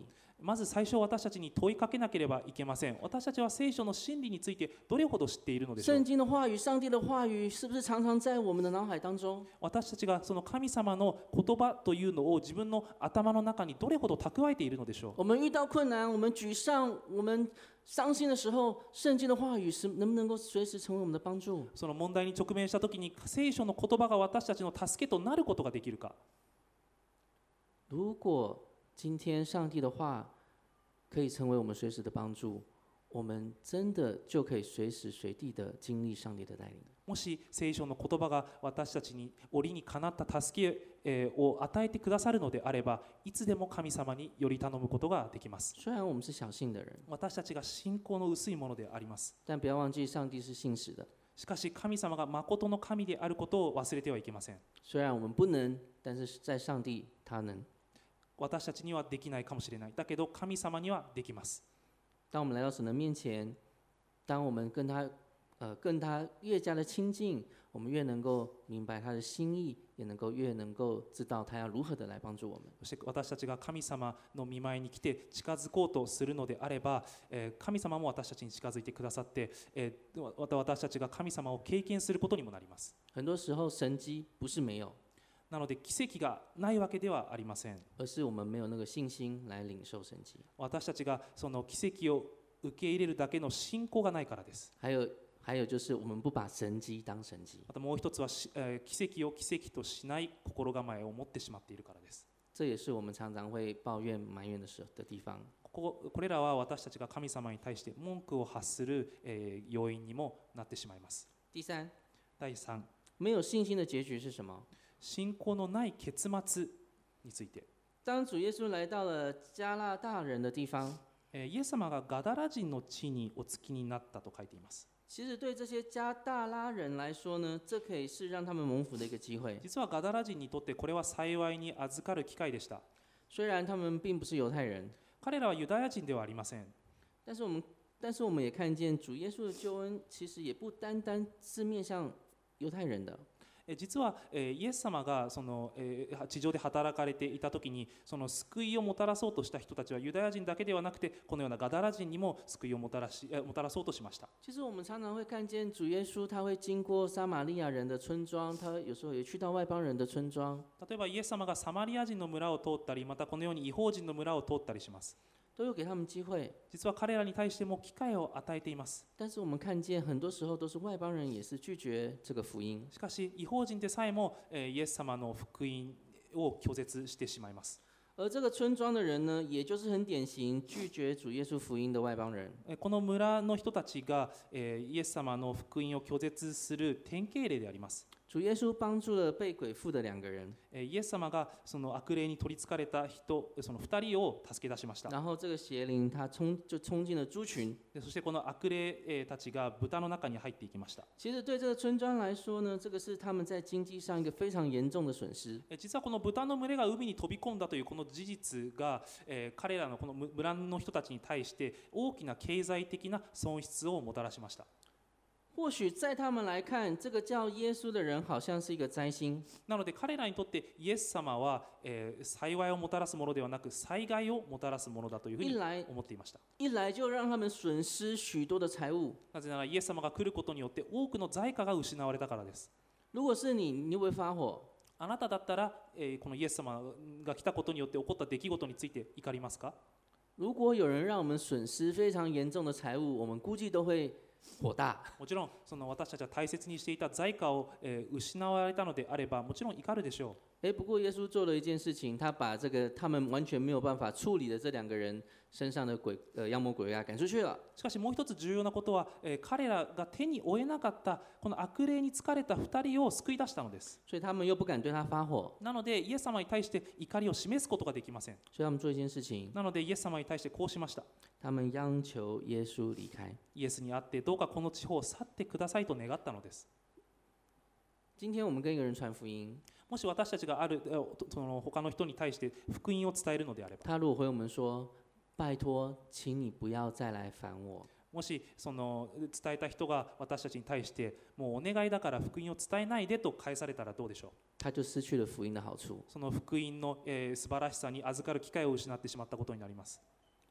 まず最初私たちに問いかけなければいけません。私たちは聖書の真理についてどれほど知っているのでしょう。 圣经的话语、上帝的话语，是不是常常在我们的脑海当中？ 私たちがその神様の言葉というのを自分の頭の中にどれほど蓄えているのでしょう。 我们遇到困难，我们沮丧，我们伤心的时候，圣经的话语是能不能够随时成为我们的帮助？ その問題に直面したときに聖書の言葉が私たちの助けとなることができるか。 如果今天上帝的话可以成为我们随时的帮助，我们真的就可以随时随地的经历上帝的带领。 もし聖書の言葉が私たちに折にかなった助けを与えてくださるのであれば、いつでも神様により頼むことができます。 虽然我们是小信的人， 私たちが信仰の薄いものであります。 但不要忘记上帝是信实的。 しかし神様が誠の神であることを忘れてはいけません。 虽然我们不能，但是在上帝他能。 私たちにはできないかもしれない。だけど神様にはできます。 当我们来到神的面前，当我们跟他越加的亲近，我们越能够明白他的心意，也越能够知道他要如何的来帮助我们。 そして私たちが神様の御前に来て近づこうとするのであれば、神様も私たちに近づいてくださって、また私たちが神様を経験することにもなります。 很多时候神迹不是没有， なので奇跡がないわけではありません。 而是我们没有那个信心来領受神迹。 私たちがその奇跡を受け入れるだけの信仰がないからです。 还有就是我们不把神迹当神迹。 またもう一つは、奇跡を奇跡としない心構えを持ってしまっているからです。 这也是我们常常会抱怨埋怨的地方。 これらは私たちが神様に対して文句を発する、要因にもなってしまいます。 第三， 第3、 没有信心的结局是什么？ 信仰のない結末について。 当主耶稣来到了加拉大人的地方， イエス様がガダラ人の地にお着きになったと書いています。 其实对这些加大拉人来说呢，这可以是让他们蒙福的一个机会。 実はガダラ人にとってこれは幸いに預かる機会でした。 虽然他们并不是犹太人， 彼らはユダヤ人ではありません。 但是我们也看见主耶稣的救恩，其实也不单单是面向犹太人的。 実はイエス様がその地上で働かれていた時に、その救いをもたらそうとした人たちはユダヤ人だけではなくて、このようなガダラ人にも救いをもたらそうとしました。 其实我们常常会看见主耶稣，他会经过撒玛利亚人的村庄，他有时候也去到外邦人的村庄。 例えばイエス様がサマリア人の村を通ったり、またこのように異邦人の村を通ったりします。 都有给他们机会， 実は彼らに対しても機会を与えています。 但是我们看见很多时候都是外邦人也是拒绝这个福音。 しかし異邦人でさえもイエス様の福音を拒絶してしまいます。 而这个村庄的人呢，也就是很典型拒绝主耶稣福音的外邦人。 この村の人たちがイエス様の福音を拒絶する典型例であります。 主耶稣帮助了被鬼附的2个人， イエス様がその悪霊に取りつかれた人、その2人を助け出しました。 然后这个邪灵他冲进了猪群。 そしてこの悪霊たちが豚の中に入っていきました。 其实对这个村庄来说呢，这个是他们在经济上一个非常严重的损失。 実はこの豚の群れが海に飛び込んだというこの事実が、彼らのこの村の人たちに対して大きな経済的な損失をもたらしました。 或许在他们来看，这个叫耶稣的人好像是一个灾星。 なので彼らにとってイエス様は、幸いをもたらすものではなく災害をもたらすものだというふうに思っていました。 一来就让他们损失许多的財物。 なぜならイエス様が来ることによって多くの財貨が失われたからです。 如果是你，你会不会发火？ あなただったら、このイエス様が来たことによって起こった出来事について怒りますか？ 如果有人让我们损失非常严重的财物，我们估计都会火大。 もちろんその私たちは大切にしていた財貨を、失われたのであればもちろん怒るでしょう。 不过耶稣做了一件事情，他把这个他们完全没有办法处理的这2个人身上的妖魔鬼怪赶出去了。 しかしもう一つ重要なことは、彼らが手に負えなかったこの悪霊に疲れた2人を救い出したのです。 所以他们又不敢对他发火。 なのでイエス様に対して怒りを示すことができません。 所以他们做一件事情。 なのでイエス様に対してこうしました。 他们央求耶稣離開。 イエスに会ってどうかこの地方を去ってくださいと願ったのです。 今天我们跟一个人传福音。 もし私たちがその他の人に対して福音を伝えるのであれば、 他如果回我们说，拜托，请你不要再来烦我。 もしその伝えた人が私たちに対してもうお願いだから福音を伝えないでと返されたらどうでしょう。 他就失去了福音的好处。 その福音の、素晴らしさに預かる機会を失ってしまったことになります。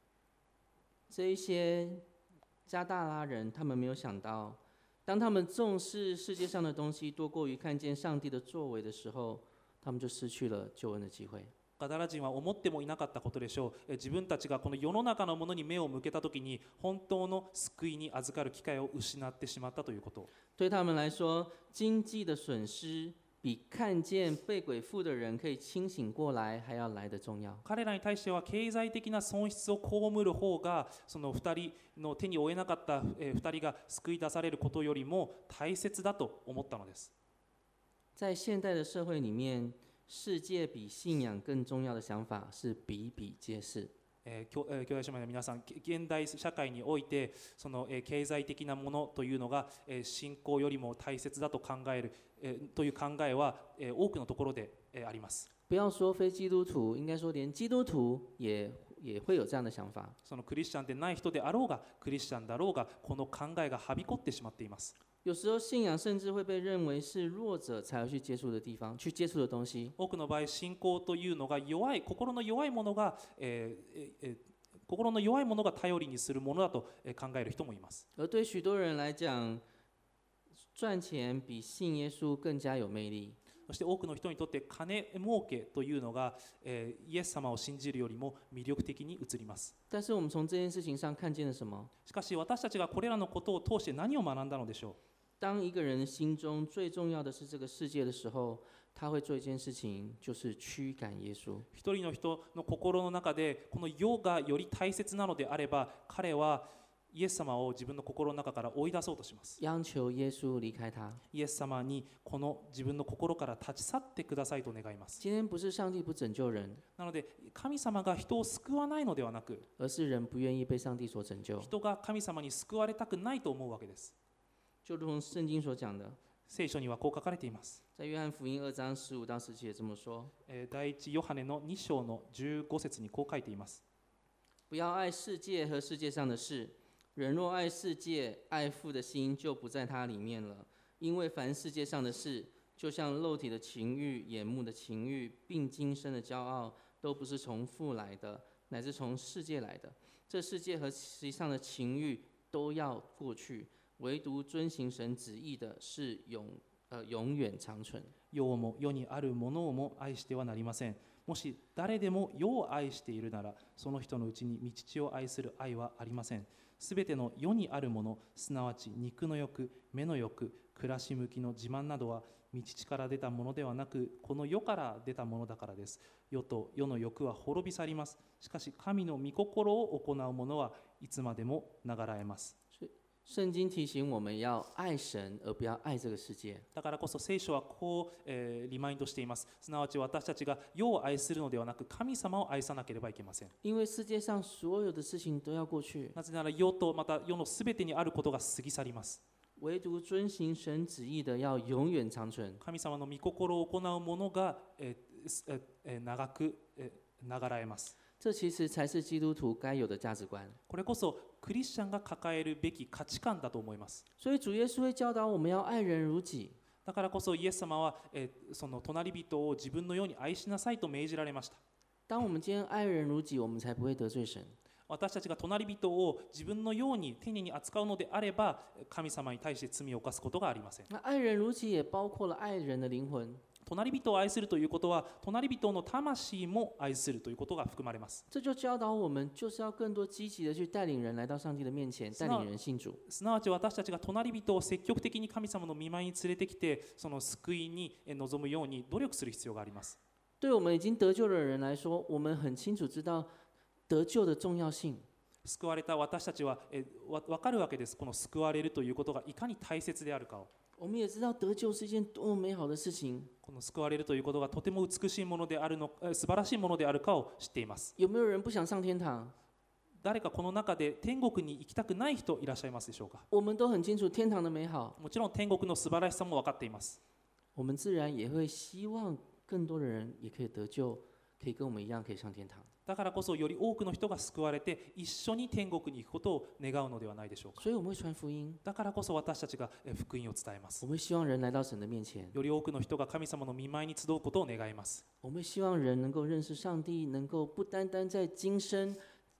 这一些加大拉人，他们没有想到，当他们重视世界上的东西多过于看见上帝的作为的时候，他们就失去了救恩的机会。 ガダラ人は思ってもいなかったことでしょう。自分たちがこの世の中のものに目を向けたときに本当の救いに預かる機会を失ってしまったということ。 对他们来说，经济的损失比看见被鬼附的人可以清醒过来还要来得重要。 彼らに対しては経済的な損失を被る方が、その2人の手に負えなかった2人が救い出されることよりも大切だと思ったのです。 在现代的社会里面，世界比信仰更重要的想法是比比皆是。 兄弟姉妹の皆さん、現代社会においてその経済的なものというのが信仰よりも大切だと考えるという考えは多くのところであります。 不要说非基督徒，应该说连基督徒也会有这样的想法。 そのクリスチャンでない人であろうが、クリスチャンだろうが、この考えがはびこってしまっています。 有时候信仰甚至会被认为是弱者才要去接触的地方，去接触的东西。 多くの場合、信仰というのが弱い、心の弱いものが、心の弱いものが頼りにするものだと考える人もいます。 而对许多人来讲，赚钱比信耶稣更加有魅力。 そして多くの人にとって金儲けというのが、イエス様を信じるよりも魅力的に映ります。 但是我们从这件事情上看见了什么？ しかし私たちがこれらのことを通して何を学んだのでしょう。 当一个人心中最重要的是这个世界的时候，他会做一件事情，就是驱赶耶稣。 一人の人の心の中でこの世がより大切なのであれば、彼はイエス様を自分の心の中から追い出そうとします。 央求耶稣离开他。 イエス様にこの自分の心から立ち去ってくださいと願います。 今天不是上帝不拯救人， なので神様が人を救わないのではなく、 而是人不愿意被上帝所拯救。 人が神様に救われたくないと思うわけです。 就如同圣经所讲的， 聖書にはこう書かれています。 在约翰福音2章15到17节这么说： 第一ヨハネの2章の15節にこう書いています。 不要爱世界和世界上的事，人若爱世界，爱父的心就不在他里面了。因为凡世界上的事，就像肉体的情欲、眼目的情欲，并今生的骄傲，都不是从父来的，乃是从世界来的。这世界和其上的情欲都要过去，唯独遵行神旨意的是永远長存。 世をも世にあるものをも愛してはなりません。もし誰でも世を愛しているなら、その人のうちに御父を愛する愛はありません。すべての世にあるもの、すなわち肉の欲、目の欲、暮らし向きの自慢などは、御父から出たものではなく、この世から出たものだからです。世と世の欲は滅び去ります。しかし神の御心を行う者はいつまでも流らえます。 聖經提醒我們要愛神，而不要愛這個世界。 だからこそ聖書はこう、リマインドしています。すなわち私たちが世を愛するのではなく、神様を愛さなければいけません。 因為世界上所有的事情都要過去， なぜなら世とまた世のすべてにあることが過ぎ去ります。 唯獨遵行神旨意的要永遠長存。 神様の御心を行うものが、長く、流らえます。 這其實才是基督徒該有的價值觀。 これこそクリスチャンが抱えるべき価値観だと思います。 所以主耶穌會教導我們要愛人如己。 だからこそイエス様は、その隣人を自分のように愛しなさいと命じられました。 當我們今天愛人如己，我們才不會得罪神。 私たちが隣人を自分のように丁寧に扱うのであれば、神様に対して罪を犯すことがありません。 愛人如己也包括了愛人的靈魂。 隣人を愛するということは、隣人の魂も愛するということが含まれます。 這就教導我們，就是要更多積極的去帶領人來到上帝的面前，帶領人信主。 すなわち私たちが隣人を積極的に神様の御前に連れてきて、その救いに臨むように努力する必要があります。 對我們已經得救的人來說，我們很清楚知道得救的重要性。 救われた私たちは分かるわけです。この救われるということがいかに大切であるかを。 我們也知道得救是一件多麼美好的事情。 この救われるということがとても美しいものであるの、素晴らしいものであるかを知っています。 有沒有人不想上天堂？ 誰かこの中で天国に行きたくない人いらっしゃいますでしょうか。 我們都很清楚天堂的美好。 もちろん天国の素晴らしさも分かっています。 我們自然也會希望更多的人也可以得救，可以跟我們一樣可以上天堂。 だからこそより多くの人が救われて一緒に天国に行くことを願うのではないでしょうか。 所以我們會傳福音。 だからこそ私たちが福音を伝えます。 我們希望人來到神的面前。 より多くの人が神様の御前に集うことを願います。 我們希望人能夠認識上帝，能夠不單單在今生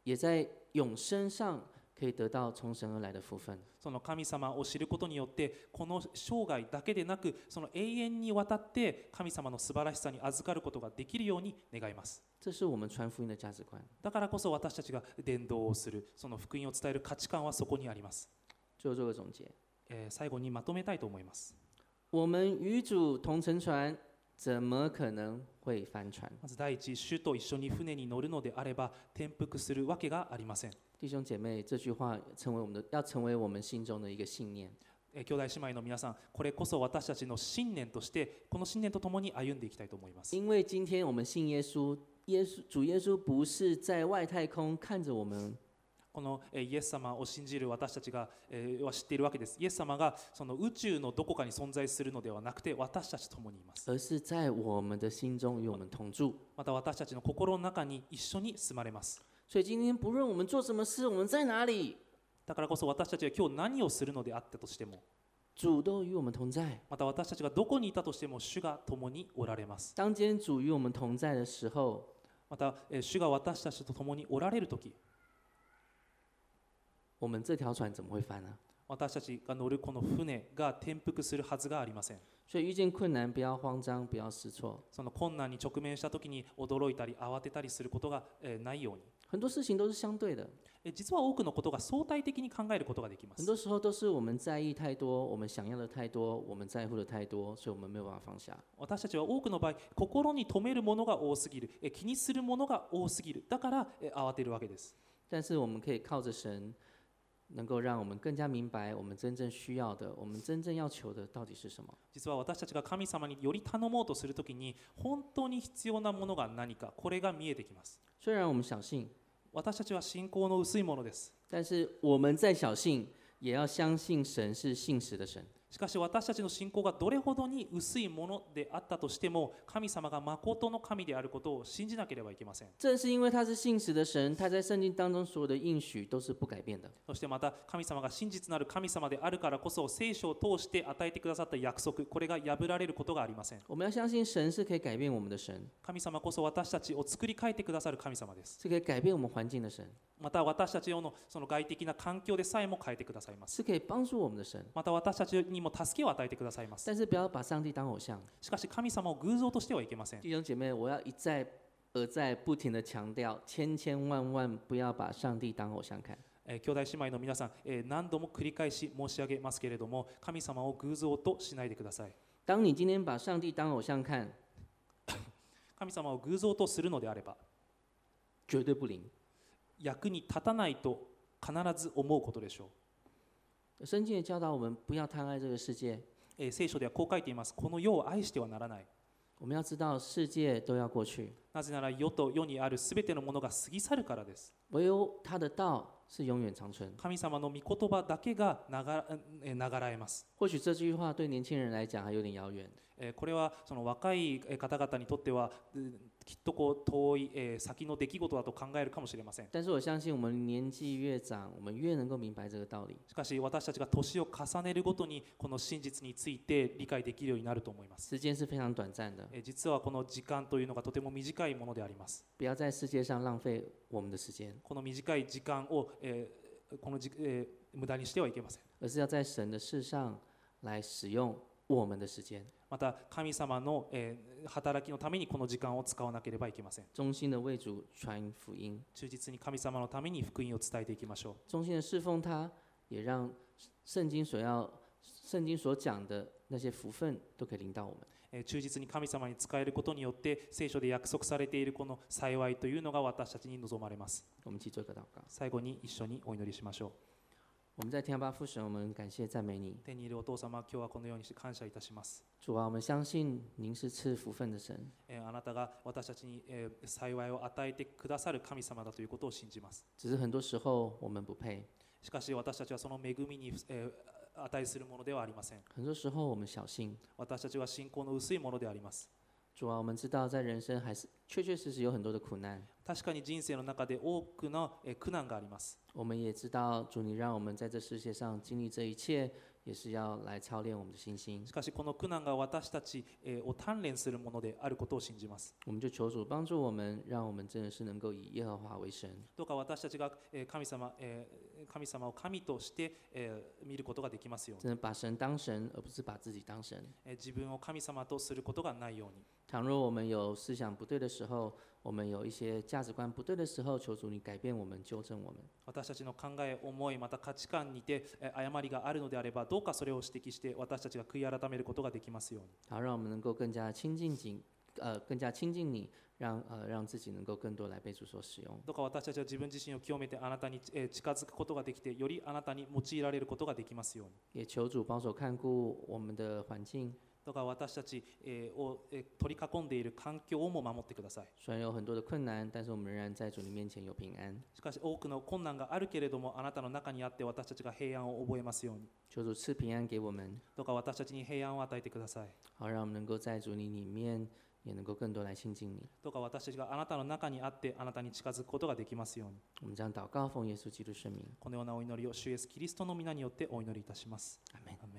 也在永生上可以得到从神而来的福分。 その神様を知ることによってこの生涯だけでなくその永遠にわたって神様の素晴らしさに預かることができるように願います。 这是我们传福音的价值观。 だからこそ私たちが伝道をするその福音を伝える価値観はそこにあります。 最後做个总结， 最後にまとめたいと思います。 我们与主同乘船，怎么可能会翻船？ まず第一、主と一緒に船に乗るのであれば転覆するわけがありません。 弟兄姐妹，这句话要成为我们心中的一个信念。 兄弟姉妹の皆さん、これこそ私たちの信念としてこの信念とともに歩んでいきたいと思います。 因为今天我们信耶稣，主耶稣不是在外太空看着我们。 このイエス様を信じる私たちがは知っているわけです。イエス様がその宇宙のどこかに存在するのではなくて私たちと共にいます。 而是在我们的心中与我们同住。 また私たちの心の中に一緒に住まれます。 所以今天不论我们做什么事，我们在哪里， だからこそ私たちが今日何をするのであったとしても、 主都与我们同在。 また私たちがどこにいたとしても主が共におられます。 当今天主与我们同在的时候， また主が私たちと共におられるとき、 我们这条船怎么会翻呢？ 私たちが乗るこの船が転覆するはずがありません。 所以遇见困難不要慌張，不要失措。 その困難に直面したときに驚いたり慌てたりすることがないように。 很多事情都是相对的， 実は多くのことが相対的に考えることができます。 很多时候都是我们在意太多，我们想要的太多，我们在乎的太多，所以我们没有办法放下。 私たちは多くの場合、心に留めるものが多すぎる、気にするものが多すぎる。だから慌てるわけです。 但是我们可以靠着神，能够让我们更加明白我们真正需要的，我们真正要求的到底是什么。 実は私たちが神様により頼もうとするときに、本当に必要なものが何か、これが見えてきます。 虽然我们小信， 私たちは信仰の薄いものです。 但是我们再小信，也要相信神是信实的神。 しかし私たちの信仰がどれほどに薄いものであったとしても、神様が誠の神であることを信じなければいけません。 正是因为他是信实的神，他在圣经当中所有的应许都是不改变的。 そしてまた神様が真実なる神様であるからこそ、聖書を通して与えてくださった約束、これが破られることがありません。 我们要相信神是可以改变我们的神， 神様こそ私たちを作り変えてくださる神様です。 是可以改变我们环境的神， また私たちのその外的な環境でさえも変えてくださいます。 是可以帮助我们的神。 また私たちにも助けを与えてくださいます。 但是不要把上帝当偶像。 しかし神様を偶像としてはいけません。 弟兄姐妹，我要一再而再不停地強調，千萬不要把上帝當偶像看。 兄弟姉妹の皆さん、何度も繰り返し申し上げますけれども、神様を偶像としないでください。 当你今天把上帝當偶像看， 神様を偶像とするのであれば、 絕對不靈。 役に立たないと必ず思うことでしょ聖經也教導我們不要貪愛這個世界。 聖書ではこう書いています。この世を愛してはならない。 我們要知道世界都要過去， なぜなら世と世にあるすべてのものが過ぎ去るからです。 唯有他的道是永遠長存。 神様の御言葉だけが流らえます。 或許這句話對年輕人來講還有點遙遠。 これはその若い方々にとってはきっとこう遠い先の出来事だと考えるかもしれません。 但是我相信我們年紀越長，我們越能夠明白這個道理。 しかし私たちが年を重ねるごとにこの真実について理解できるようになると思います。 時間是非常短暫的。 実はこの時間というのがとても短いものであります。 不要在世界上浪費我們的時間。 この短い時間を無駄にしてはいけません。 而是要在神的事上來使用我們的時間。 また神様の働きのためにこの時間を使わなければいけません。 忠心的為主傳福音， 忠実に神様のために福音を伝えていきましょう。 忠心的侍奉他，也讓聖經所講的那些福分都可以臨到我們。 忠実に神様に仕えることによって聖書で約束されているこの幸いというのが私たちに望まれます。 我們一起做一個禱告。 最後に一緒にお祈りしましょう。 我們在天父父神，我們感謝讚美你。 天にいるお父様、今日はこのようにして感謝いたします。 主啊，我們相信您是賜福分的神。 あなたが私たちに幸いを与えてくださる神様だということを信じます。 只是很多時候我們不配， しかし私たちはその恵みに値するものではありません。 很多時候我們小信。 私たちは信仰の薄いものであります。 主啊，我們知道在人生還是確確實實有很多的苦難。 確かに人生の中で多くの苦難があります。 我們也知道主，你讓我們在這世界上經歷這一切， 也是要来操练我们的信心。 しかしこの苦難が私たちを鍛錬するものであることを信じます。 我们就求主帮助我们，让我们真的是能够以耶和華为神。 どうか私たちが神様を神として見ることができますように。 真的把神当神，而不是把自己当神。 自分を神様とすることがないように。 倘若我们有思想不对的时候，我们有一些价值观不对的时候，求主你改变我们，纠正我们。 私たちの考え、思い、また価値観にて誤りがあるのであれば、どうかそれを指摘して私たちが悔い改めることができますように。 好，让我们能够更加亲近你，让自己能够更多来被主所使用。 どうか私たちは自分自身を清めてあなたに近づくことができて、よりあなたに用いられることができますように。 也求主保守看顾我们的环境。 どうか私たちを取り囲んでいる環境をも守ってください。 虽然有很多的困难，但是我们仍然在主你面前有平安。 しかし多くの困難があるけれども、あなたの中にあって私たちが平安を覚えますように。 求主赐平安给我们。 どうか私たちに平安を与えてください。 好，让我们能够在主你里面，也能够更多来亲近你。 どうか私たちがあなたの中にあってあなたに近づくことができますように。 我们将祷告奉耶稣基督圣名。 このようなお祈りを主イエスキリストの皆によってお祈りいたします。 阿门。